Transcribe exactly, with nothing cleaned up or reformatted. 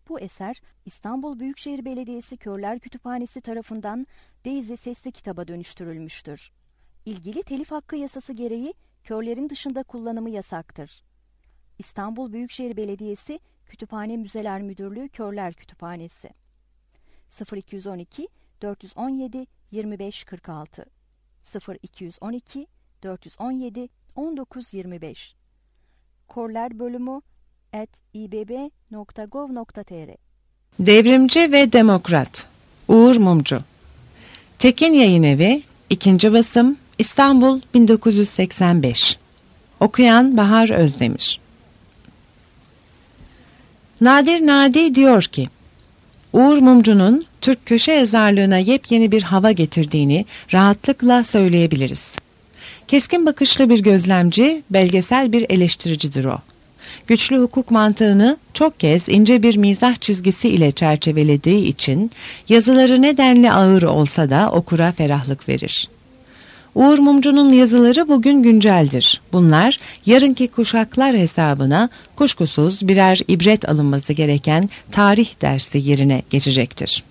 Bu eser İstanbul Büyükşehir Belediyesi Körler Kütüphanesi tarafından Daisy sesli kitaba dönüştürülmüştür. İlgili telif hakkı yasası gereği körlerin dışında kullanımı yasaktır. İstanbul Büyükşehir Belediyesi Kütüphane Müzeler Müdürlüğü Körler Kütüphanesi sıfır iki on iki dört on yedi yirmi beş kırk altı sıfır iki on iki dört on yedi on dokuz yirmi beş Körler bölümü at i b b nokta gov nokta t r Devrimci ve Demokrat Uğur Mumcu Tekin Yayınevi ikinci basım İstanbul bin dokuz yüz seksen beş Okuyan Bahar Özdemir. Nadir Nadi diyor ki, Uğur Mumcu'nun Türk köşe yazarlığına yepyeni bir hava getirdiğini rahatlıkla söyleyebiliriz. Keskin bakışlı bir gözlemci, belgesel bir eleştiricidir o. Güçlü hukuk mantığını çok kez ince bir mizah çizgisi ile çerçevelediği için yazıları nedenli ağır olsa da okura ferahlık verir. Uğur Mumcu'nun yazıları bugün günceldir. Bunlar yarınki kuşaklar hesabına kuşkusuz birer ibret alınması gereken tarih dersi yerine geçecektir.